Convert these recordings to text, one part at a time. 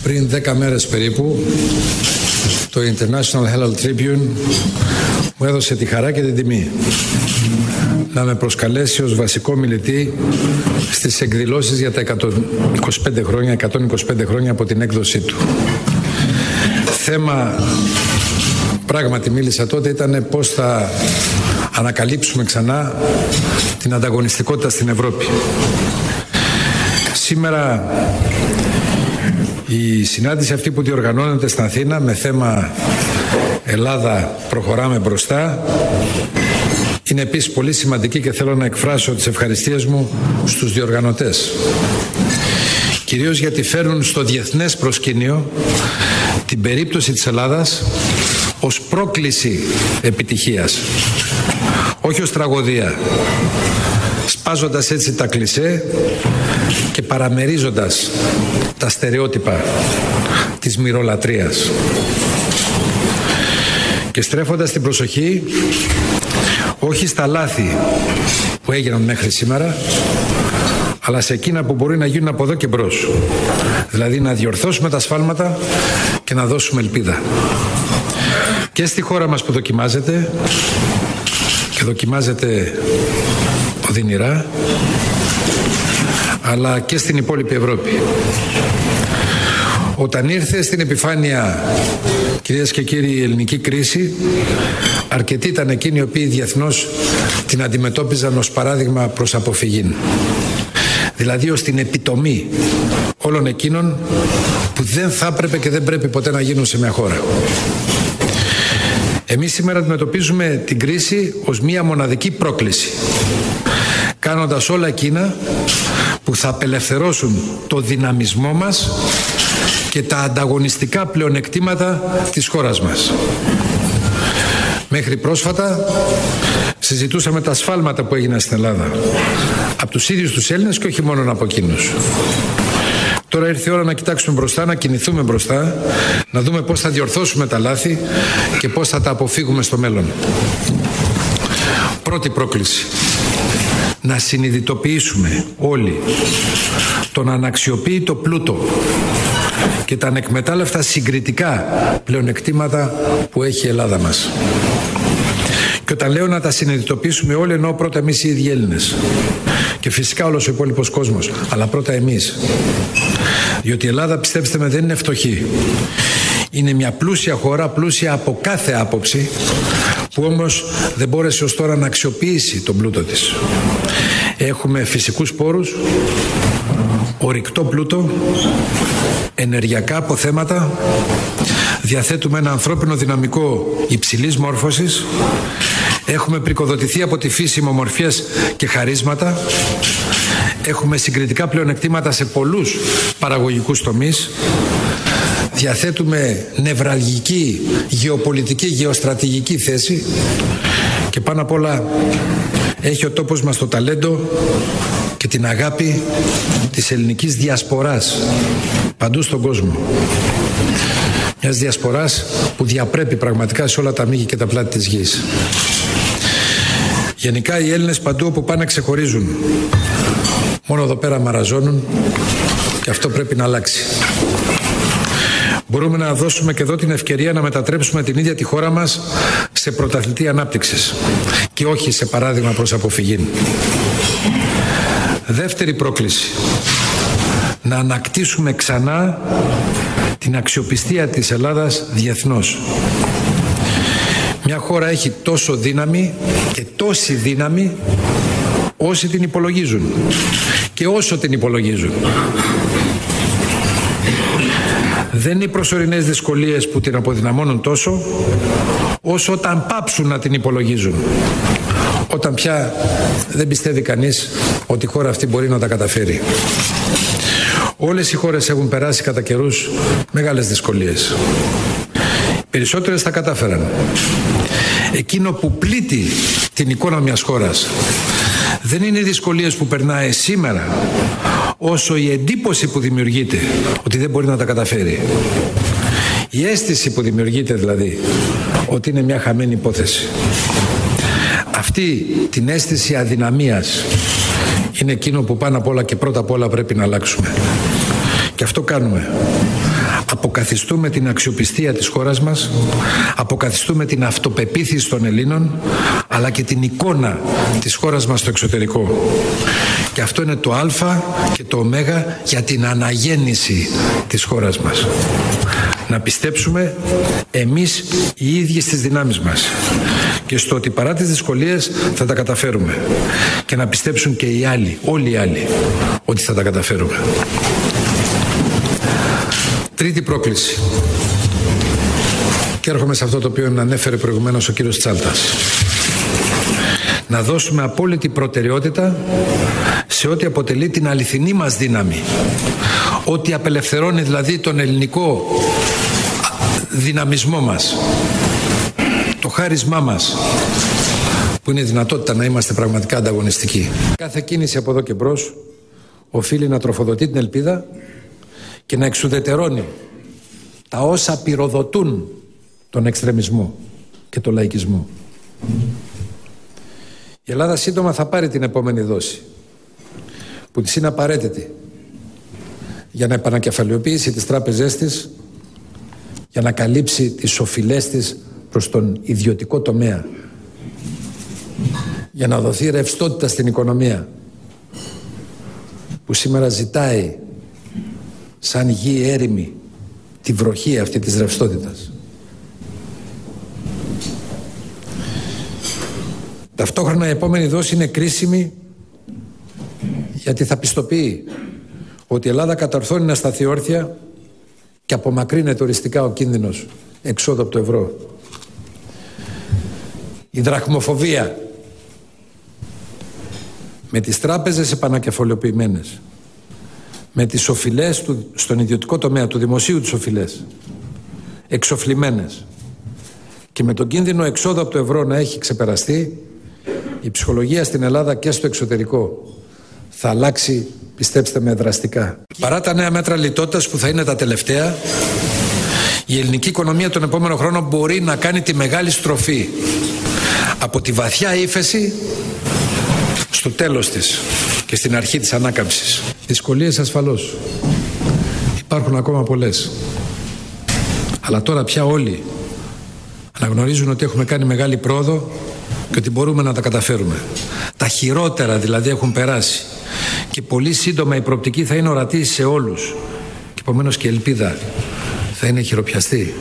Πριν 10 μέρες περίπου, το International Herald Tribune μου έδωσε τη χαρά και την τιμή να με προσκαλέσει ως βασικό μιλητή στις εκδηλώσεις για τα 125 χρόνια από την έκδοσή του. Θέμα, πράγματι μίλησα τότε, ήταν πώς θα ανακαλύψουμε ξανά την ανταγωνιστικότητα στην Ευρώπη. Σήμερα η συνάντηση αυτή που διοργανώνεται στην Αθήνα με θέμα Ελλάδα προχωράμε μπροστά είναι επίσης πολύ σημαντική και θέλω να εκφράσω τις ευχαριστίες μου στους διοργανωτές. Κυρίως γιατί φέρνουν στο διεθνές προσκήνιο την περίπτωση της Ελλάδας ως πρόκληση επιτυχίας, όχι ως τραγωδία, σπάζοντας έτσι τα κλισέ και παραμερίζοντας τα στερεότυπα της μυρολατρείας και στρέφοντας την προσοχή όχι στα λάθη που έγιναν μέχρι σήμερα, αλλά σε εκείνα που μπορεί να γίνουν από εδώ και μπρος. Δηλαδή να διορθώσουμε τα σφάλματα και να δώσουμε ελπίδα. Και στη χώρα μας που δοκιμάζεται, και δοκιμάζεται οδυνηρά, αλλά και στην υπόλοιπη Ευρώπη. Όταν ήρθε στην επιφάνεια, κυρίες και κύριοι, η ελληνική κρίση, αρκετοί ήταν εκείνοι οι οποίοι διεθνώς την αντιμετώπιζαν ως παράδειγμα προς αποφυγή. Δηλαδή ως την επιτομή όλων εκείνων που δεν θα έπρεπε και δεν πρέπει ποτέ να γίνουν σε μια χώρα. Εμείς σήμερα αντιμετωπίζουμε την κρίση ως μια μοναδική πρόκληση, κάνοντας όλα εκείνα που θα απελευθερώσουν το δυναμισμό μας και τα ανταγωνιστικά πλεονεκτήματα της χώρας μας. Μέχρι πρόσφατα συζητούσαμε τα σφάλματα που έγιναν στην Ελλάδα από τους ίδιους τους Έλληνες και όχι μόνο από εκείνους. Τώρα ήρθε η ώρα να κοιτάξουμε μπροστά, να κινηθούμε μπροστά, να δούμε πώς θα διορθώσουμε τα λάθη και πώς θα τα αποφύγουμε στο μέλλον. Πρώτη πρόκληση. Να συνειδητοποιήσουμε όλοι τον αναξιοποίητο πλούτο και τα ανεκμετάλλευτα συγκριτικά πλεονεκτήματα που έχει η Ελλάδα μας. Και όταν λέω να τα συνειδητοποιήσουμε όλοι, εννοώ πρώτα εμείς οι ίδιοι Έλληνες. Και φυσικά όλος ο υπόλοιπος κόσμος, αλλά πρώτα εμείς. Διότι η Ελλάδα, πιστέψτε με, δεν είναι φτωχή. Είναι μια πλούσια χώρα, πλούσια από κάθε άποψη, που όμως δεν μπόρεσε ως τώρα να αξιοποιήσει τον πλούτο της. Έχουμε φυσικούς πόρους, ορυκτό πλούτο, ενεργειακά αποθέματα, διαθέτουμε ένα ανθρώπινο δυναμικό υψηλής μόρφωσης, έχουμε πρικοδοτηθεί από τη φύση με ομορφιές και χαρίσματα, έχουμε συγκριτικά πλεονεκτήματα σε πολλούς παραγωγικούς τομείς, διαθέτουμε νευραλγική γεωπολιτική, γεωστρατηγική θέση και πάνω απ' όλα έχει ο τόπος μας το ταλέντο και την αγάπη της ελληνικής διασποράς παντού στον κόσμο. Μιας διασποράς που διαπρέπει πραγματικά σε όλα τα μήκη και τα πλάτη της γης. Γενικά οι Έλληνες παντού όπου πάνε ξεχωρίζουν. Μόνο εδώ πέρα μαραζώνουν και αυτό πρέπει να αλλάξει. Μπορούμε να δώσουμε και εδώ την ευκαιρία να μετατρέψουμε την ίδια τη χώρα μας σε πρωταθλητή ανάπτυξης και όχι σε παράδειγμα προς αποφυγή. Δεύτερη πρόκληση. Να ανακτήσουμε ξανά την αξιοπιστία της Ελλάδας διεθνώς. Μια χώρα έχει τόσο δύναμη και τόση δύναμη όσοι την υπολογίζουν και όσο την υπολογίζουν. Δεν είναι οι προσωρινές δυσκολίες που την αποδυναμώνουν τόσο, όσο όταν πάψουν να την υπολογίζουν. Όταν πια δεν πιστεύει κανείς ότι η χώρα αυτή μπορεί να τα καταφέρει. Όλες οι χώρες έχουν περάσει κατά καιρούς μεγάλες δυσκολίες. Οι περισσότερες τα κατάφεραν. Εκείνο που πλήττει την εικόνα μιας χώρας δεν είναι οι δυσκολίες που περνάει σήμερα, όσο η εντύπωση που δημιουργείται ότι δεν μπορεί να τα καταφέρει. Η αίσθηση που δημιουργείται δηλαδή ότι είναι μια χαμένη υπόθεση. Αυτή την αίσθηση αδυναμίας είναι εκείνο που πάνω απ' όλα και πρώτα απ' όλα πρέπει να αλλάξουμε. Και αυτό κάνουμε. αποκαθιστούμε την αξιοπιστία της χώρας μας, αποκαθιστούμε την αυτοπεποίθηση των Ελλήνων, αλλά και την εικόνα της χώρας μας στο εξωτερικό. Και αυτό είναι το α και το ω για την αναγέννηση της χώρας μας. Να πιστέψουμε εμείς οι ίδιοι στις δυνάμεις μας και στο ότι παρά τις δυσκολίες θα τα καταφέρουμε. Και να πιστέψουν και οι άλλοι, όλοι οι άλλοι, ότι θα τα καταφέρουμε. Τρίτη πρόκληση. Και έρχομαι σε αυτό το οποίο ανέφερε προηγουμένως ο κύριος Τσάλτας. Να δώσουμε απόλυτη προτεραιότητα σε ό,τι αποτελεί την αληθινή μας δύναμη. Ό,τι απελευθερώνει δηλαδή τον ελληνικό δυναμισμό μας, το χάρισμά μας, που είναι η δυνατότητα να είμαστε πραγματικά ανταγωνιστικοί. Κάθε κίνηση από εδώ και μπρος οφείλει να τροφοδοτεί την ελπίδα και να εξουδετερώνει τα όσα πυροδοτούν τον εξτρεμισμό και τον λαϊκισμό. Η Ελλάδα σύντομα θα πάρει την επόμενη δόση, που της είναι απαραίτητη για να επανακεφαλαιοποιήσει τις τράπεζές της, για να καλύψει τις οφειλές της προς τον ιδιωτικό τομέα, για να δοθεί ρευστότητα στην οικονομία που σήμερα ζητάει σαν γη έρημη τη βροχή αυτή της ρευστότητας. Ταυτόχρονα η επόμενη δόση είναι κρίσιμη, γιατί θα πιστοποιεί ότι η Ελλάδα κατορθώνει να σταθεί όρθια και απομακρύνεται οριστικά ο κίνδυνος εξόδου από το ευρώ. Η δραχμοφοβία, με τις τράπεζες επανακεφαλαιοποιημένες, με τις οφειλές στον ιδιωτικό τομέα, του δημοσίου τις οφειλές εξοφλημένες και με τον κίνδυνο εξόδου από το ευρώ να έχει ξεπεραστεί, η ψυχολογία στην Ελλάδα και στο εξωτερικό θα αλλάξει, πιστέψτε με, δραστικά. Παρά τα νέα μέτρα λιτότητας που θα είναι τα τελευταία, η ελληνική οικονομία τον επόμενο χρόνο μπορεί να κάνει τη μεγάλη στροφή από τη βαθιά ύφεση στο τέλος της και στην αρχή της ανάκαμψης. Δυσκολίες ασφαλώς υπάρχουν ακόμα πολλές, αλλά τώρα πια όλοι αναγνωρίζουν ότι έχουμε κάνει μεγάλη πρόοδο και ότι μπορούμε να τα καταφέρουμε. Τα χειρότερα δηλαδή έχουν περάσει και πολύ σύντομα η προοπτική θα είναι ορατή σε όλους και επομένως και η ελπίδα θα είναι χειροπιαστή.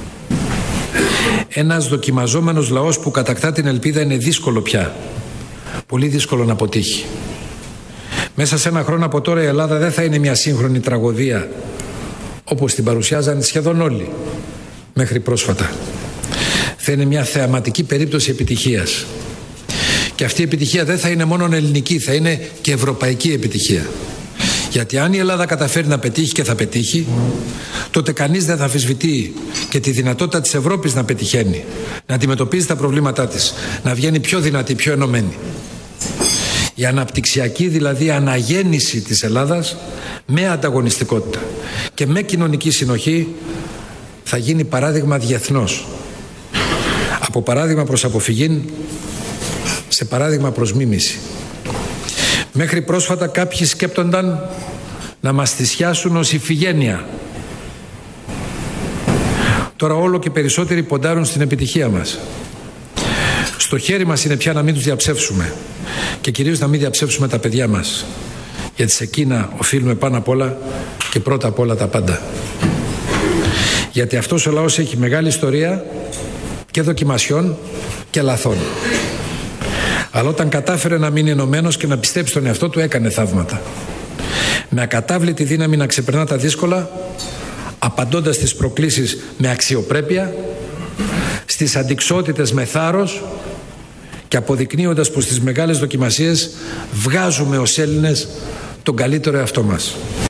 Ένας δοκιμαζόμενος λαός που κατακτά την ελπίδα είναι δύσκολο πια, πολύ δύσκολο να αποτύχει. Μέσα σε ένα χρόνο από τώρα η Ελλάδα δεν θα είναι μια σύγχρονη τραγωδία όπως την παρουσιάζαν σχεδόν όλοι μέχρι πρόσφατα. Θα είναι μια θεαματική περίπτωση επιτυχίας. Και αυτή η επιτυχία δεν θα είναι μόνο ελληνική, θα είναι και ευρωπαϊκή επιτυχία. Γιατί αν η Ελλάδα καταφέρει να πετύχει και θα πετύχει, τότε κανείς δεν θα αμφισβητεί και τη δυνατότητα της Ευρώπης να πετυχαίνει, να αντιμετωπίζει τα προβλήματά της, να βγαίνει πιο δυνατή, πιο ενωμένη. Η αναπτυξιακή δηλαδή αναγέννηση της Ελλάδας με ανταγωνιστικότητα και με κοινωνική συνοχή θα γίνει παράδειγμα διεθνώς. Από παράδειγμα προς αποφυγή σε παράδειγμα προς μίμηση. Μέχρι πρόσφατα κάποιοι σκέπτονταν να μας θυσιάσουν ως ιφηγένεια. Τώρα όλο και περισσότεροι ποντάρουν στην επιτυχία μας. Στο χέρι μας είναι πια να μην τους διαψεύσουμε και κυρίως να μην διαψεύσουμε τα παιδιά μας, γιατί σε εκείνα οφείλουμε πάνω απ' όλα και πρώτα απ' όλα τα πάντα. Γιατί αυτός ο λαός έχει μεγάλη ιστορία και δοκιμασιών και λαθών. Αλλά όταν κατάφερε να μείνει ενωμένος και να πιστέψει στον εαυτό του, έκανε θαύματα. Με ακατάβλητη δύναμη να ξεπερνά τα δύσκολα, απαντώντας στις προκλήσεις με αξιοπρέπεια, στις αντιξότητες με θάρρος και αποδεικνύοντας πως στις μεγάλες δοκιμασίες βγάζουμε ως Έλληνες τον καλύτερο εαυτό μας.